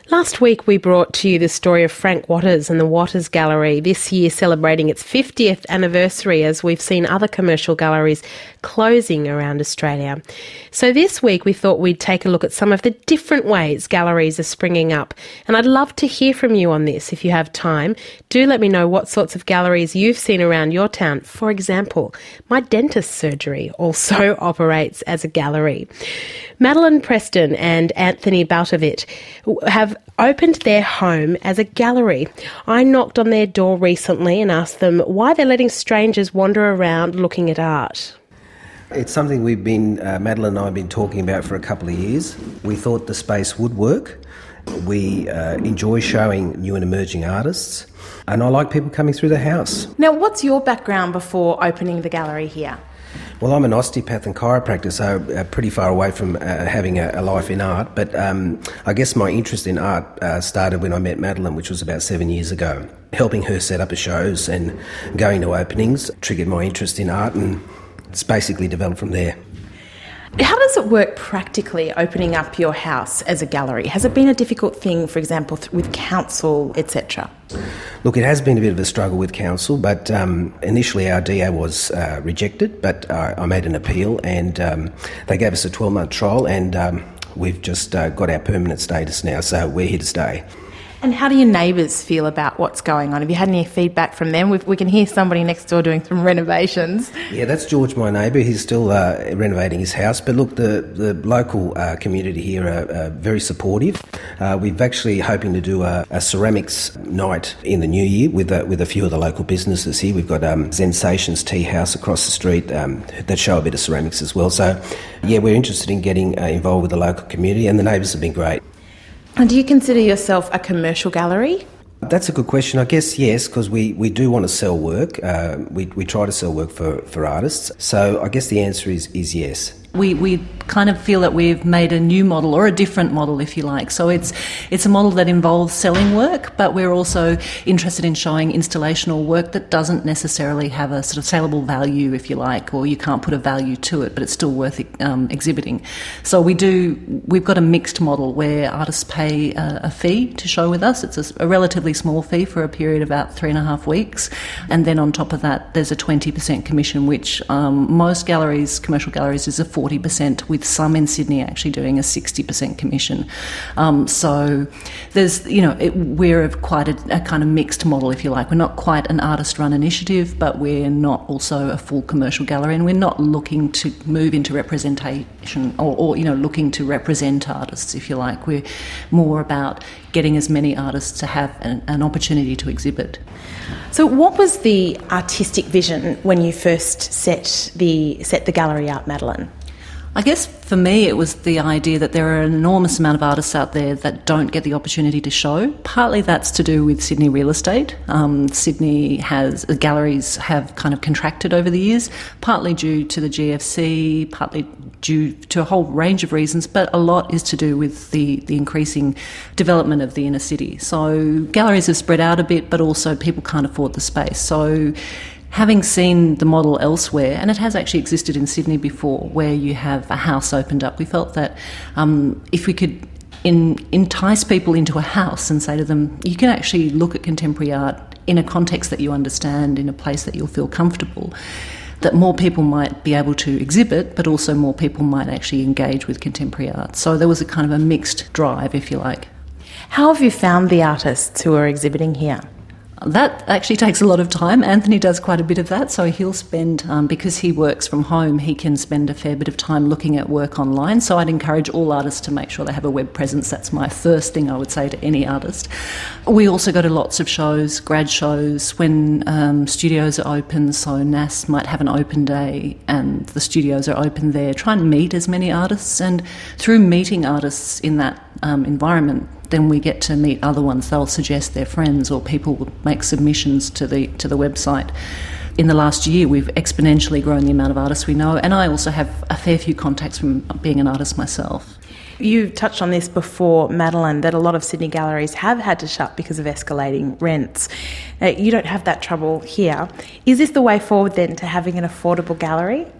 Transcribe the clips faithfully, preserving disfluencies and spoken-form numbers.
Last week we brought to you the story of Frank Watters and the Watters Gallery, this year celebrating its fiftieth anniversary as we've seen other commercial galleries closing around Australia. So this week we thought we'd take a look at some of the different ways galleries are springing up. And I'd love to hear from you on this if you have time. Do let me know what sorts of galleries you've seen around your town. For example, my dentist surgery also operates as a gallery. Madeline Preston and Anthony Baltovit have opened their home as a gallery. I knocked on their door recently and asked them why they're letting strangers wander around looking at art. It's something we've been, uh, Madeline and I have been talking about for a couple of years. We thought the space would work. We uh, enjoy showing new and emerging artists, and I like people coming through the house. Now, what's your background before opening the gallery here? Well, I'm an osteopath and chiropractor, so uh, pretty far away from uh, having a, a life in art. But um, I guess my interest in art uh, started when I met Madeline, which was about seven years ago. Helping her set up her shows and going to openings triggered my interest in art, and it's basically developed from there. How does it work practically, opening up your house as a gallery? Has it been a difficult thing, for example, th- with council, et cetera? Look, it has been a bit of a struggle with council, but um, initially our D A was uh, rejected, but uh, I made an appeal, and um, they gave us a twelve-month trial, and um, we've just uh, got our permanent status now, so we're here to stay. And how do your neighbours feel about what's going on? Have you had any feedback from them? We've, we can hear somebody next door doing some renovations. Yeah, that's George, my neighbour. He's still uh, renovating his house. But look, the, the local uh, community here are uh, very supportive. Uh, we've actually hoping to do a, a ceramics night in the new year with a, with a few of the local businesses here. We've got um, Sensations Tea House across the street um, that show a bit of ceramics as well. So, yeah, we're interested in getting uh, involved with the local community, and the neighbours have been great. And do you consider yourself a commercial gallery? That's a good question. I guess yes, because we, we do want to sell work. Uh, we we try to sell work for, for artists. So I guess the answer is is yes. We we kind of feel that we've made a new model, or a different model, if you like. So it's it's a model that involves selling work, but we're also interested in showing installational work that doesn't necessarily have a sort of saleable value, if you like, or you can't put a value to it, but it's still worth um, exhibiting. So we do. We've got a mixed model where artists pay a, a fee to show with us. It's a, a relatively small fee for a period of about three and a half weeks, and then on top of that, there's a twenty percent commission, which um, most galleries, commercial galleries, is a forty percent, with some in Sydney actually doing a sixty percent commission. Um, so there's, you know, it, we're of quite a, a kind of mixed model, if you like. We're not quite an artist-run initiative, but we're not also a full commercial gallery, and we're not looking to move into representation or, or you know, looking to represent artists, if you like. We're more about getting as many artists to have an, an opportunity to exhibit. So what was the artistic vision when you first set the set the gallery up, Madeline? I guess for me it was the idea that there are an enormous amount of artists out there that don't get the opportunity to show. Partly that's to do with Sydney real estate. Um, Sydney has, uh, galleries have kind of contracted over the years, partly due to the G F C, partly due to a whole range of reasons, but a lot is to do with the, the increasing development of the inner city. So galleries have spread out a bit, but also people can't afford the space. So having seen the model elsewhere, and it has actually existed in Sydney before, where you have a house opened up, we felt that um, if we could in, entice people into a house and say to them, you can actually look at contemporary art in a context that you understand, in a place that you'll feel comfortable, that more people might be able to exhibit, but also more people might actually engage with contemporary art. So there was a kind of a mixed drive, if you like. How have you found the artists who are exhibiting here? That actually takes a lot of time. Anthony does quite a bit of that, so he'll spend, um, because he works from home, he can spend a fair bit of time looking at work online. So I'd encourage all artists to make sure they have a web presence. That's my first thing I would say to any artist. We also go to lots of shows, grad shows, when um, studios are open. So N A S might have an open day and the studios are open there. Try and meet as many artists, and through meeting artists in that um, environment, then we get to meet other ones. They'll suggest their friends, or people will make submissions to the to the website. In the last year, we've exponentially grown the amount of artists we know, and I also have a fair few contacts from being an artist myself. You touched on this before, Madeline, that a lot of Sydney galleries have had to shut because of escalating rents. Uh, you don't have that trouble here. Is this the way forward then to having an affordable gallery?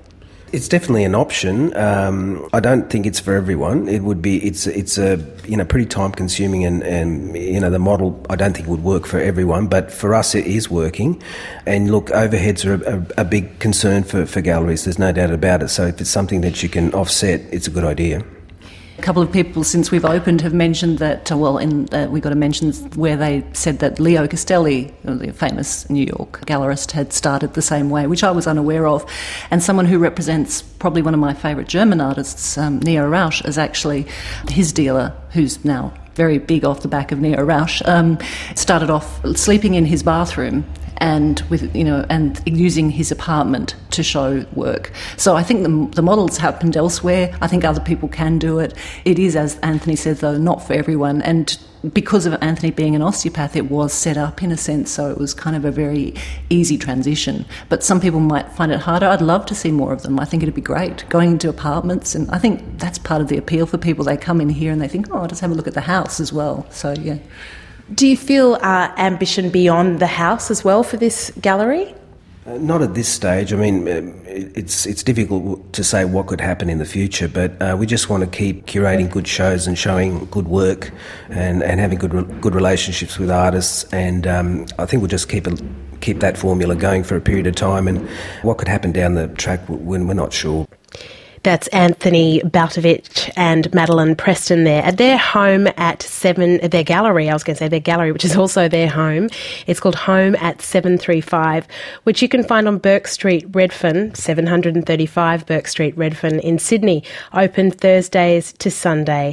It's definitely an option. Um, I don't think it's for everyone. It would be. It's it's a you know pretty time consuming, and, and you know the model I don't think would work for everyone. But for us, it is working. And look, overheads are a, a, a big concern for, for galleries. There's no doubt about it. So if it's something that you can offset, it's a good idea. A couple of people since we've opened have mentioned that, well, in, uh, we got a mention where they said that Leo Castelli, the famous New York gallerist, had started the same way, which I was unaware of. And someone who represents probably one of my favourite German artists, um, Neo Rausch, is actually his dealer, who's now very big off the back of Neo Rausch, um, started off sleeping in his bathroom and with you know and using his apartment to show work. So I think the, the model's happened elsewhere. I think other people can do it. It is, as Anthony says, though, not for everyone. And because of Anthony being an osteopath, it was set up in a sense, so it was kind of a very easy transition. But some people might find it harder. I'd love to see more of them. I think it'd be great, going into apartments, and I think that's part of the appeal for people. They come in here and they think, oh, I'll just have a look at the house as well. So, yeah. Do you feel uh, ambition beyond the house as well for this gallery? Uh, not at this stage. I mean, it's it's difficult to say what could happen in the future, but uh, we just want to keep curating good shows and showing good work, and, and having good re- good relationships with artists. And um, I think we'll just keep a, keep that formula going for a period of time. And what could happen down the track, when we're not sure. That's Anthony Bautovich and Madeline Preston there at their home at seven, their gallery, I was going to say their gallery, which is also their home. It's called Home at seven thirty-five, which you can find on Bourke Street, Redfern, seven thirty-five Bourke Street, Redfern in Sydney, open Thursdays to Sunday.